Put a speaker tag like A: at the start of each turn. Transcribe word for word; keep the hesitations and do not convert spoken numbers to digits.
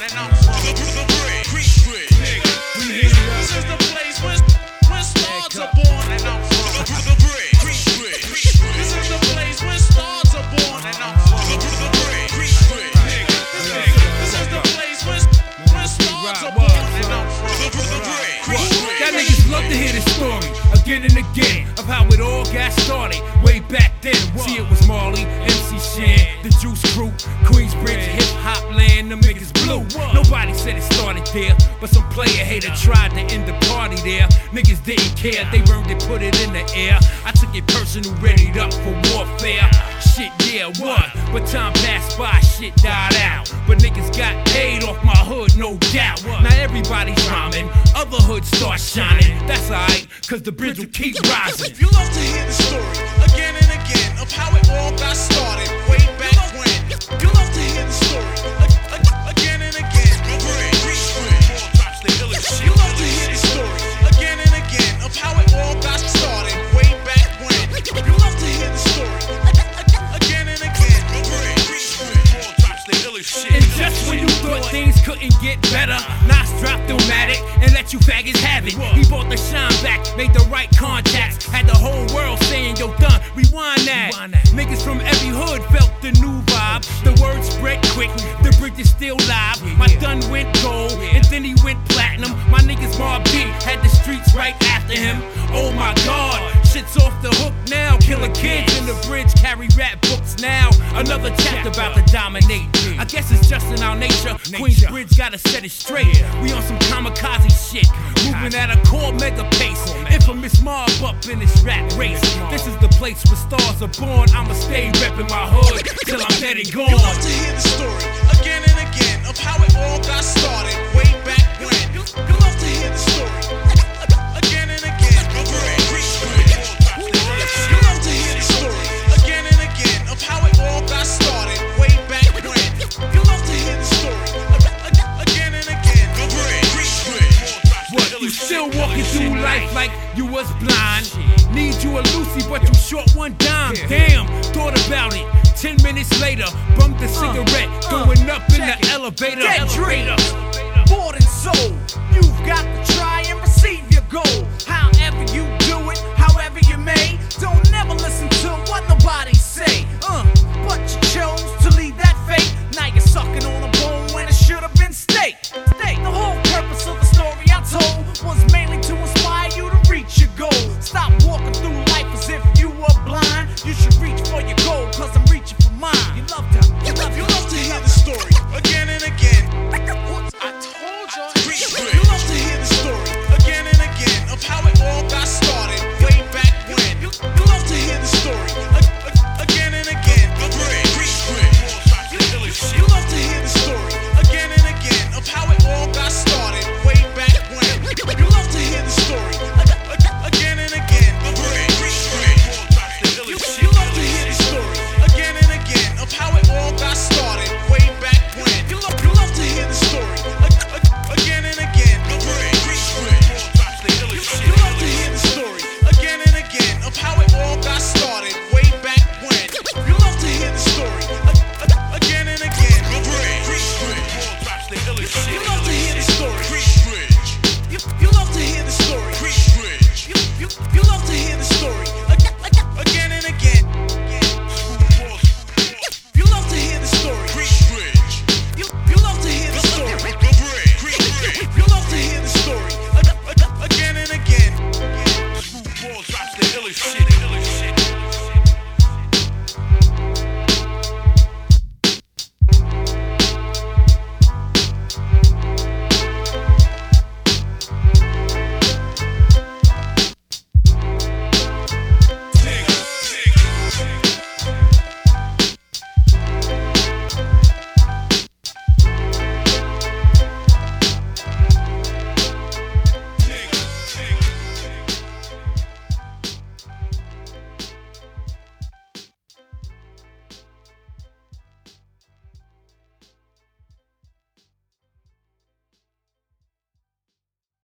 A: and I'm from the bridge. This is the place where where stars are born, and I'm from the bridge. This is the place where stars are born, and I'm from the bridge. This is the place where where stars are born, and I'm from the bridge.
B: Y'all niggas love to hear the story again and again of how it all got started way back then. See, it was Marley, M C Shan, the Juice Crew, Queensbridge, hip hop land, them niggas blue. Nobody said it started there, but some player hater tried to end the party there. Niggas didn't care, they burned it, put it in the air. I took it personal, readied up for warfare. Shit, yeah, what? But time passed by, shit died out. But niggas got paid off my hood, no doubt. Now everybody's rhyming, other hoods start shining. That's alright, cause the bridge will keep rising.
A: You love to hear the story again and again of how it all got started way back when. You love to hear the story again and again. You love to hear the story again and again of how it all got started way back when. You love to hear the story again and again.
B: And just when you thought things couldn't get better, Nas dropped Illmatic and let you faggots have it. He brought the shine back, made the right contacts, had the whole world saying, yo, done, rewind that. Niggas from every hood felt the new vibe. The word spread quick, the bridge is still live. My done went gold, and then he went platinum. My niggas Mobb Deep had the streets right after him. Oh my God, shit's off the hook now. Killer kids in the bridge carry rap books now. Another chapter about to dominate. I guess it's just in our nature. Queensbridge gotta set it straight. We on some kamikaze shit, moving at a core mega pace. Infamous mob up in this rap race. This is the place where stars are born. I'ma stay reppin' my hood till I'm dead and gone.
A: You love to hear the story again and again of how it all got started way back when. You love to hear the story again and again. You love to hear the story again and again of how it all got started way back when. You love to hear the story again and again.
B: What, you still walking through life like you was blind? Need you a Lucy, but you short one dime. Damn, thought about it. Ten minutes later, bumped a cigarette, going up in the elevator.
C: Dead dream, bought and sold. You've got to try and receive your goal.